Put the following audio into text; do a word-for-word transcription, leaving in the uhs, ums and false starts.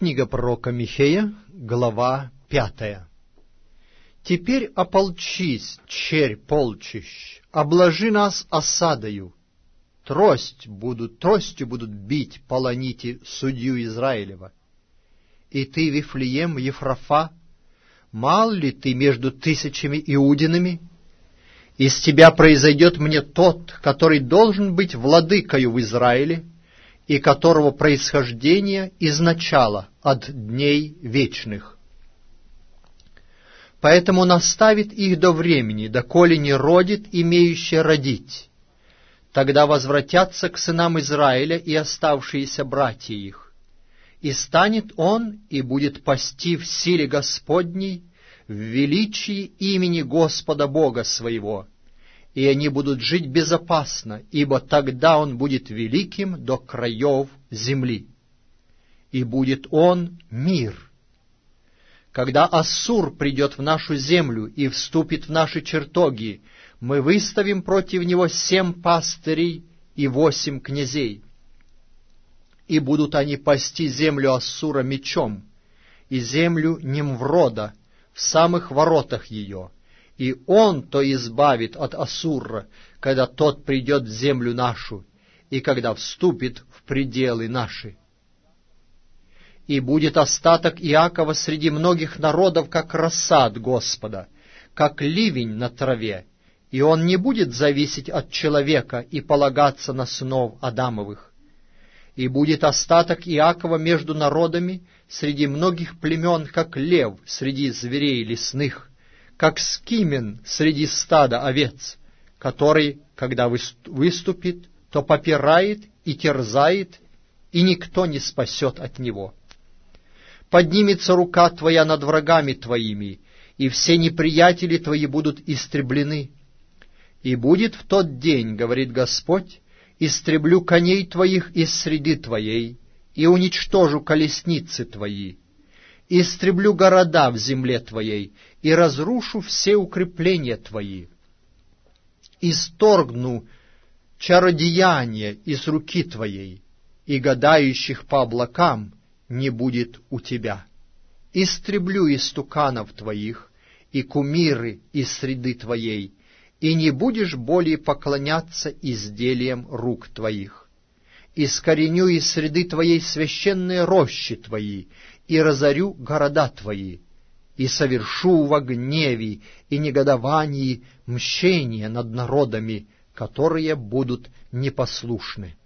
Книга пророка Михея, глава пятая. «Теперь ополчись, черь полчищ, обложи нас осадою. Трость будут, тростью будут бить, полоните судью Израилева. И ты, Вифлеем, Ефрафа, мал ли ты между тысячами иудинами? Из тебя произойдет мне тот, который должен быть владыкою в Израиле, и которого происхождение изначало от дней вечных. Поэтому наставит их до времени, доколе не родит имеющий родить. Тогда возвратятся к сынам Израиля и оставшиеся братья их. И станет он, и будет пасти в силе Господней, в величии имени Господа Бога своего, и они будут жить безопасно, ибо тогда он будет великим до краев земли. И будет он мир. Когда Ассур придет в нашу землю и вступит в наши чертоги, мы выставим против него семь пастырей и восемь князей. И будут они пасти землю Ассура мечом, и землю Нимврода в самых воротах ее, и он то избавит от Ассура, когда тот придет в землю нашу, и когда вступит в пределы наши. И будет остаток Иакова среди многих народов, как роса от Господа, как ливень на траве, и он не будет зависеть от человека и полагаться на сынов Адамовых. И будет остаток Иакова между народами среди многих племен, как лев среди зверей лесных, как скимен среди стада овец, который, когда выступит, то попирает и терзает, и никто не спасет от него. Поднимется рука твоя над врагами твоими, и все неприятели твои будут истреблены. И будет в тот день, говорит Господь, истреблю коней твоих из среды твоей, и уничтожу колесницы твои. Истреблю города в земле твоей, и разрушу все укрепления твои. Исторгну чародеяния из руки твоей, и гадающих по облакам не будет у тебя. Истреблю истуканов твоих, и кумиры из среды твоей, и не будешь более поклоняться изделиям рук твоих. Искореню из среды твоей священные рощи твои, и разорю города твои, и совершу во гневе и негодовании мщение над народами, которые будут непослушны.